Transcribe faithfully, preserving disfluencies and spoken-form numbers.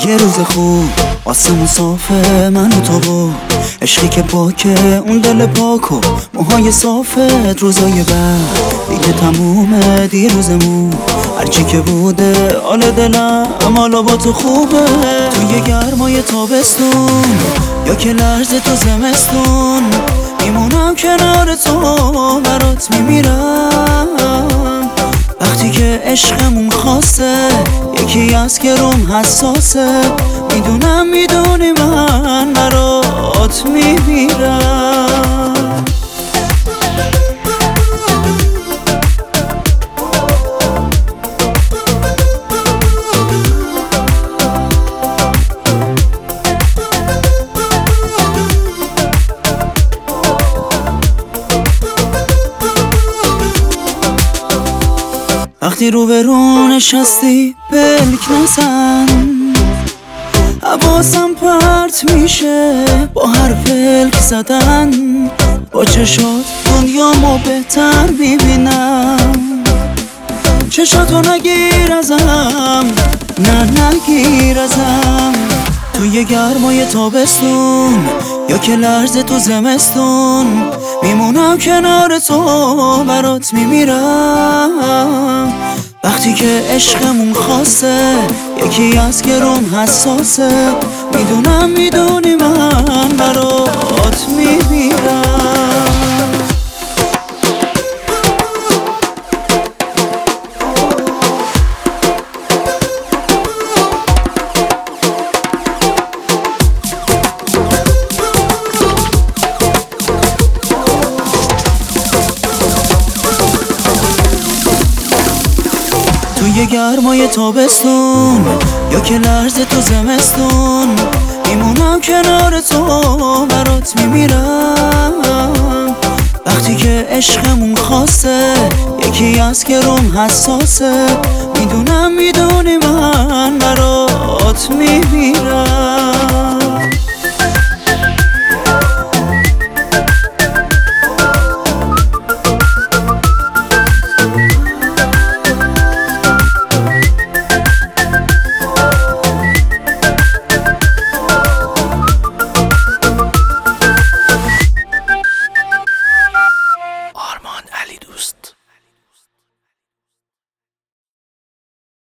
یه روز خوب آسمون صافه، من و تو و عشقی که پاکه، اون دل پاک و موهای صافت. روزای بعد دیگه تمومه، دیروزمون هرچی که بوده حال دلم حالا با تو خوبه. توی گرمای تابستون یا که لرزه تو زمستون، میمونم کنار تو برات میمیرم. وقتی که عشقمون خاصه یکی از که روم حساسه، میدونم میدونی من برات میمیرم. وقتی رو به رو نشستی پلک نزن، حواسم پرت میشه با هر پلک زدن. با چشات دنیامو بهتر میبینم، چشاتو نگیر ازم، نه نگیر ازم. توی گرمای تابستون یا که لرزه تو زمستون، میمونم کنار تو برات میمیرم. وقتی که عشقمون خاصه یکی از که روم حساسه، میدونم میدونی من برات میمیرم. توی گرمای تابستون یا که لرزه تو زمستون، میمونم کنار تو برات میمیرم. وقتی که عشقمون خاصه یکی از که روم حساسه، میدونم میدونی من برات میمیرم.